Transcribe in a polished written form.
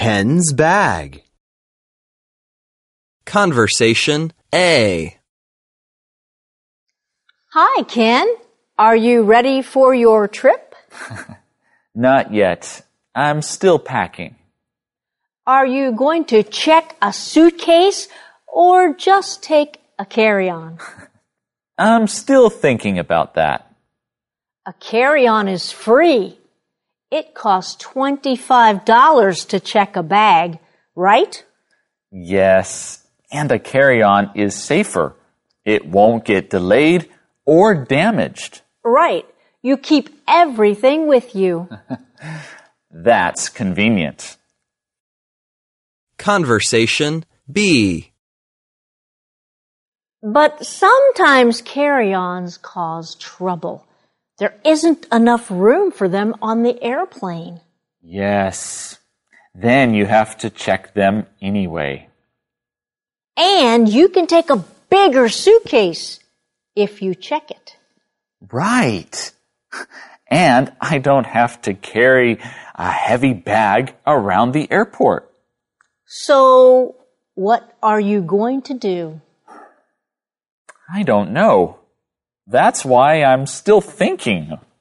Ken's bag. Conversation A. Hi, Ken. Are you ready for your trip? Not yet. I'm still packing. Are you going to check a suitcase or just take a carry-on? I'm still thinking about that. A carry-on is free. It costs $25 to check a bag, right? Yes, and a carry-on is safer. It won't get delayed or damaged. Right. You keep everything with you. That's convenient. Conversation B. But sometimes carry-ons cause trouble. There isn't enough room for them on the airplane. Yes. Then you have to check them anyway. And you can take a bigger suitcase if you check it. Right. And I don't have to carry a heavy bag around the airport. So, what are you going to do? I don't know. That's why I'm still thinking.